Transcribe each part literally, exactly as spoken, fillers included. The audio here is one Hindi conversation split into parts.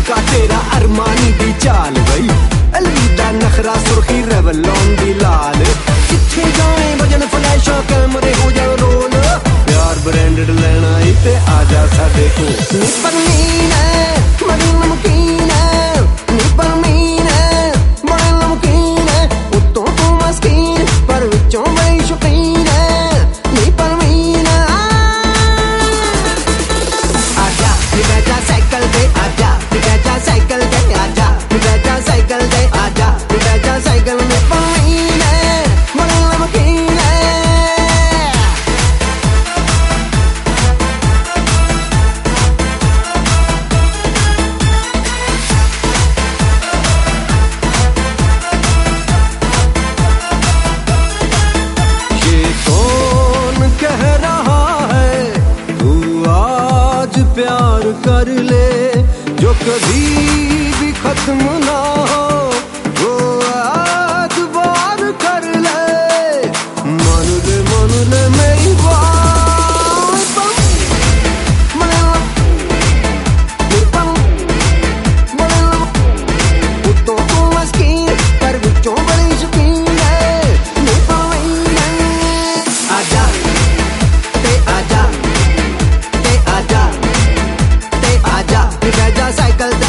झुमका तेरा अरमानी दी चाल बई, अलविदा नखरा सुर्खी रेवलॉन दी लाल। जिथे जाए वजन फ्लैशा कैमरे हो जाओ रोल, प्यार ब्रांडेड लेना ही ते आजा साडे कोल। नी परवीन है बड़ी नमकीन है, नी परवीन है बड़ी नमकीन है, उत्तों तू मस्कीन पर विचों बड़ी शौकीन है। नी परवीन आजा बैठा साइकिल पे, आजा बैठा साइकिल पे, आजा बैठा साइकिल पे, आजा बैठा साइकिल में। परवीन है बड़ी नमकीन है। प्यार कर ले जो कभी भी खत्म ना हो, वो आज बार कर ले। मान ले मान ले मेरी बात, उत्तों तू मस्कीन पर विचों बड़ी शौकीन है। आजा ते आजा ते आजा आजा बैठा साइकिल पे।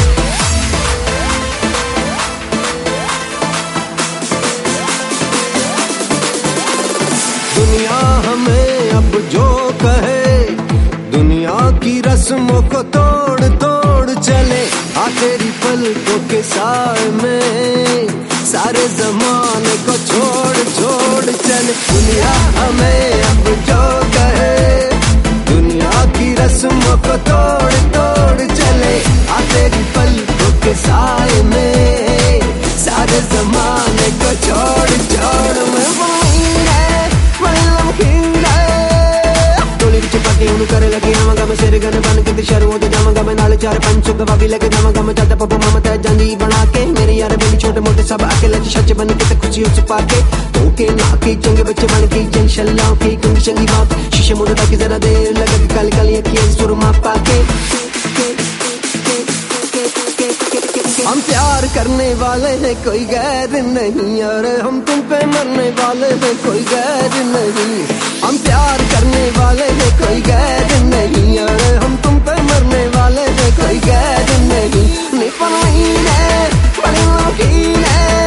दुनिया हमें अब जो कहे, दुनिया की रस्मों को तोड़ तोड़ चले। आ तेरी पलकों के साए में सारे जमाने को छोड़ छोड़ चले। दुनिया हमें अब जो कहे, दुनिया की रस्मों को तोड़ तोड़ चले। आ तेरी पलकों के साए में सारे जमाने को छोड़ छोड़। मैं परवीन है बड़ी नमकीन है। टोली विच पाके उन्हें करे लगी आवांगा मैं, सिर गन बन के शरू हो जावांगा मैं। नाले चार पंच सुख भाभी लेके जावांगा मैं। चलता पप्पा मामा तै जांदी बना के, मेरे यार बेली छोटे मोटे सब आके लच सच बन के ते खुशी उस पाके। तो के ना के चंगे बच्चे बन के जंग शल्ला के कंग शंगी बात। शीशे मुंह ताकि जरा देर लगे काली काली अखियां सुरमा पाके। हम प्यार करने वाले हैं कोई गैर नहीं, और हम तुम पे मरने वाले हैं कोई गैर नहीं। हम प्यार करने वाले हैं कोई गैर नहीं, और हम तुम पे मरने वाले हैं कोई गैर नहीं। नी परवीन है बड़ी नमकीन है।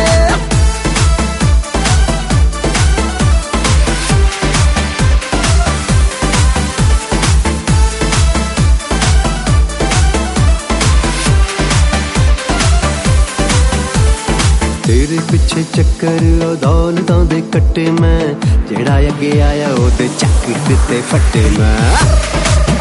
तेरे पिछे चक्कर ओ दौलतां दे कट्टे मैं, जेड़ा अगे आया ओदे चक दिते फट्टे मैं।